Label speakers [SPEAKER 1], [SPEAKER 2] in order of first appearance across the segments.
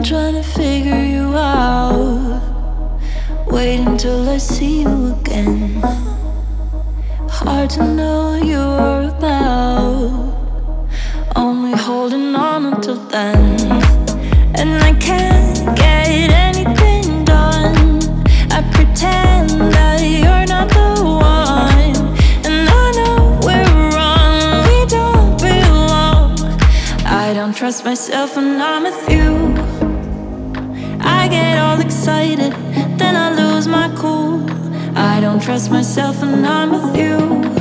[SPEAKER 1] trying to figure you out. Wait until I see you again. Hard to know what you're about. Only holding on until then. And I can't get anything done. I pretend that you're not the one. And I know we're wrong, we don't belong. I don't trust myself when I'm with you. I get all excited, then I lose my cool. I don't trust myself when I'm with you.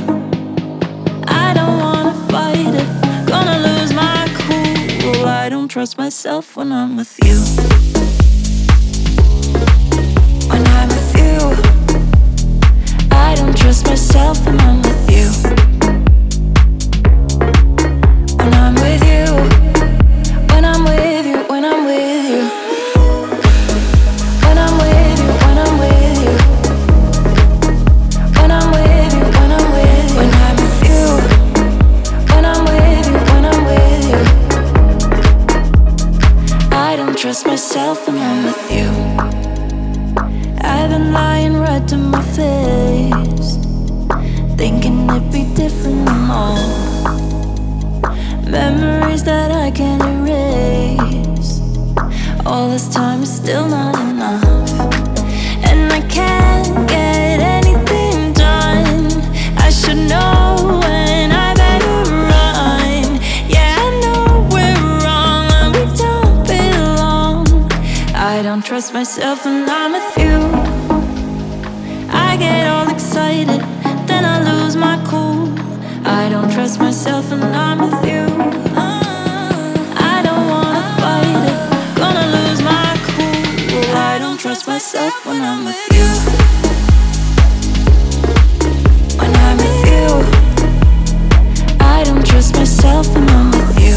[SPEAKER 1] I don't wanna fight it, gonna lose my cool. I don't trust myself when I'm with you. When I'm with you, I don't trust myself when I'm with you. When I'm with you, when I'm with you, when I'm with you. When I'm with you, when I'm with you. When I'm with you, when I'm with you. When I'm with you, when I'm with you, when I'm with you. I don't trust myself when I'm with you. I've been lying right to my face, thinking it'd be different and all. Memories that I can't erase. All this time is still not enough. And I can't get anything done. I should know when I better run. Yeah, I know we're wrong and we don't belong. I don't trust myself when I'm with you. I get all excited, then I lose my cool. I don't trust myself when I'm with you. I don't wanna fight it, gonna lose my cool. I don't trust myself when I'm with you. When I'm with you, I don't trust myself when I'm with you.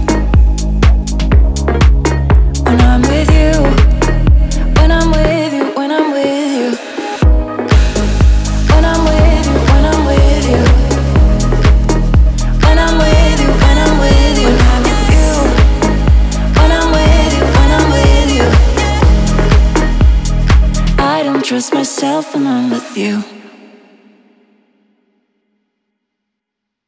[SPEAKER 1] When I'm with you, when I'm with you, when I'm with you. When I'm with you, when I'm with you. When I'm with you, when I'm with you. When I'm with you, when I'm with you, when I'm with you. I don't trust myself when I'm with you.